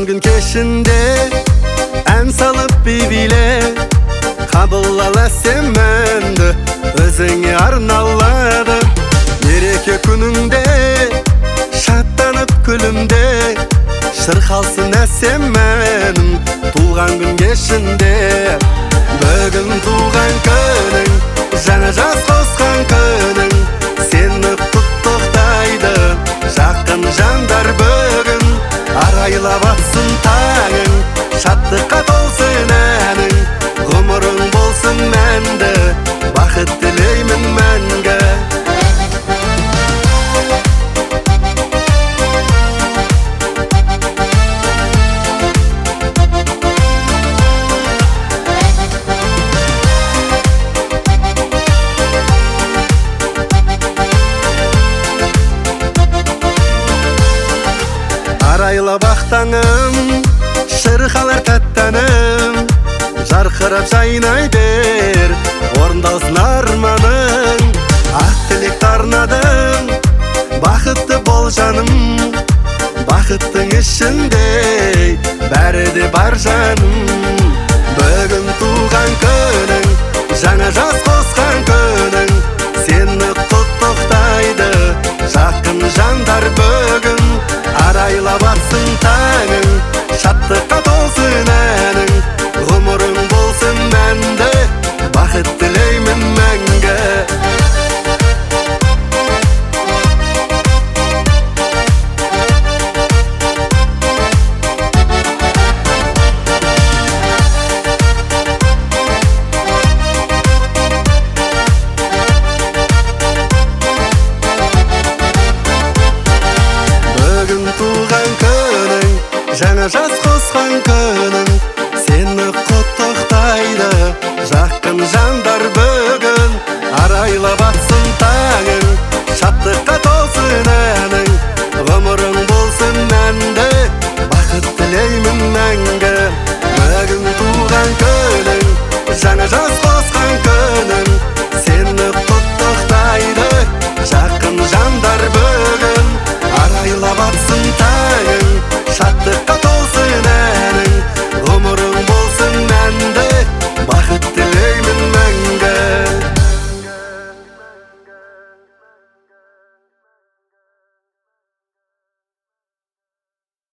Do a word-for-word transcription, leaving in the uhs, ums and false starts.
gün keşinde en salıp bir bile kabul alasın mende özüңe arnalladım. Мереке күнүңдө шаттанып күлүмдө шыркалсын әсем менин туулган күн кешинде. Бүгүн туулган күнүң, жаңа жаз коскон күнүң, сени куттуктайды жакын жандар. Бүгүн арайлап атсын таңың, шаттыкка толсун әнің, гомуруң болсун менде, бакыт тилеймин мәңге. Арайлап актаңым, шыркалар таттаным, жаркырап жайнай бер, орундалсын арманың. Ак тилек арнадым, бакытты бол жаным, бакыттың ишинде баары да бар жаным. Бүгүн туулган күнүң, жаңа жаз коскон күнүң, сени куттуктайды жакын жандар. Бүгүн арайлап атсын таңың, шаттыкка толсун әнің, гомуруң болсун менде, бакыт тилеймин мәңге. Бүгүн туулган күнүң, жаңа жаз коскон күнүң,